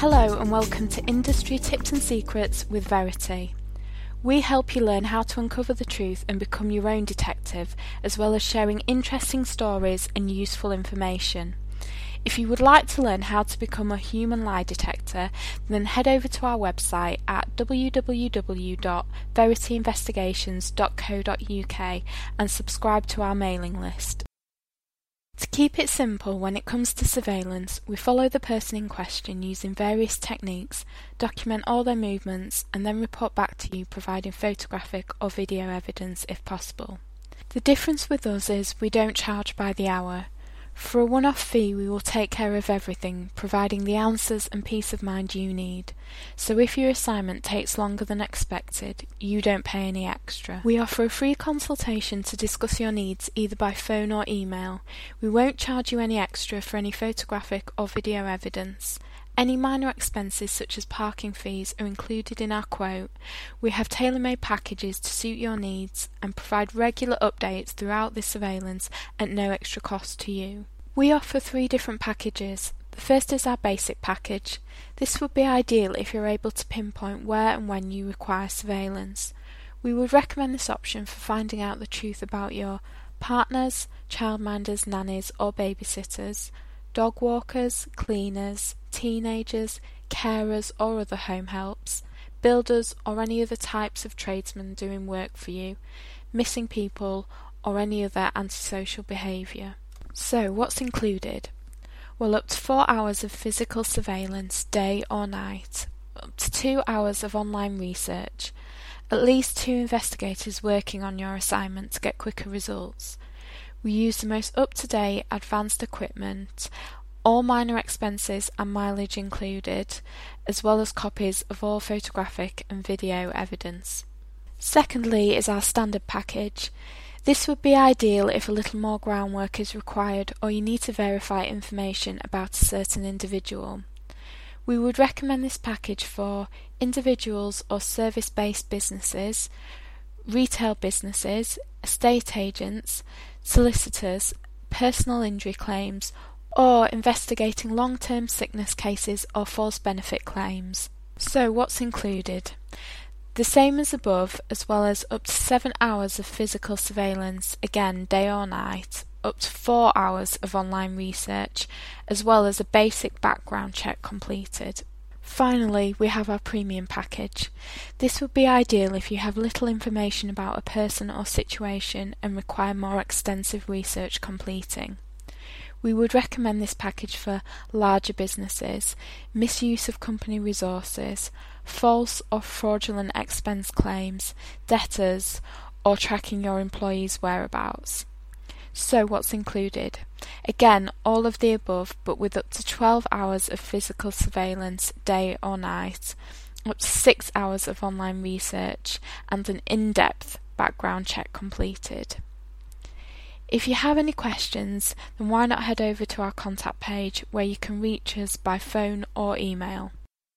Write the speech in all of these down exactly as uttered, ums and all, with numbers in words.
Hello and welcome to Industry Tips and Secrets with Verity. We help you learn how to uncover the truth and become your own detective, as well as sharing interesting stories and useful information. If you would like to learn how to become a human lie detector, then head over to our website at w w w dot verity investigations dot co dot u k and subscribe to our mailing list. To keep it simple when it comes to surveillance, we follow the person in question using various techniques, document all their movements, and then report back to you providing photographic or video evidence if possible. The difference with us is we don't charge by the hour. For a one-off fee we will take care of everything, providing the answers and peace of mind you need. So if your assignment takes longer than expected, you don't pay any extra. We offer a free consultation to discuss your needs either by phone or email. We won't charge you any extra for any photographic or video evidence. Any minor expenses such as parking fees are included in our quote. We have tailor-made packages to suit your needs and provide regular updates throughout this surveillance at no extra cost to you. We offer three different packages. The first is our basic package. This would be ideal if you're able to pinpoint where and when you require surveillance. We would recommend this option for finding out the truth about your partners, childminders, nannies or babysitters, dog walkers, cleaners, teenagers, carers or other home helps, builders or any other types of tradesmen doing work for you, missing people or any other antisocial behaviour. So what's included? Well, up to four hours of physical surveillance, day or night, up to two hours of online research, at least two investigators working on your assignment to get quicker results. We use the most up-to-date advanced equipment, all minor expenses and mileage included, as well as copies of all photographic and video evidence. Secondly is our standard package. This would be ideal if a little more groundwork is required or you need to verify information about a certain individual. We would recommend this package for individuals or service-based businesses, retail businesses, estate agents, solicitors, personal injury claims, or investigating long-term sickness cases or false benefit claims. So what's included? The same as above, as well as up to seven hours of physical surveillance, again day or night, up to four hours of online research, as well as a basic background check completed. Finally, we have our premium package. This would be ideal if you have little information about a person or situation and require more extensive research completing. We would recommend this package for larger businesses, misuse of company resources, false or fraudulent expense claims, debtors, or tracking your employees' whereabouts. So what's included? Again, all of the above, but with up to twelve hours of physical surveillance, day or night, up to six hours of online research, and an in-depth background check completed. If you have any questions, then why not head over to our contact page where you can reach us by phone or email.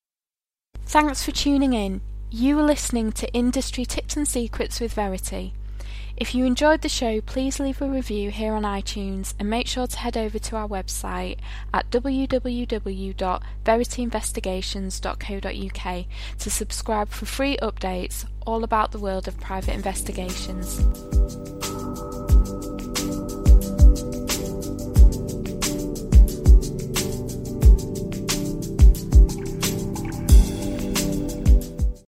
Thanks for tuning in. You are listening to Industry Tips and Secrets with Verity. If you enjoyed the show, please leave a review here on iTunes and make sure to head over to our website at w w w dot verity investigations dot co dot u k to subscribe for free updates all about the world of private investigations.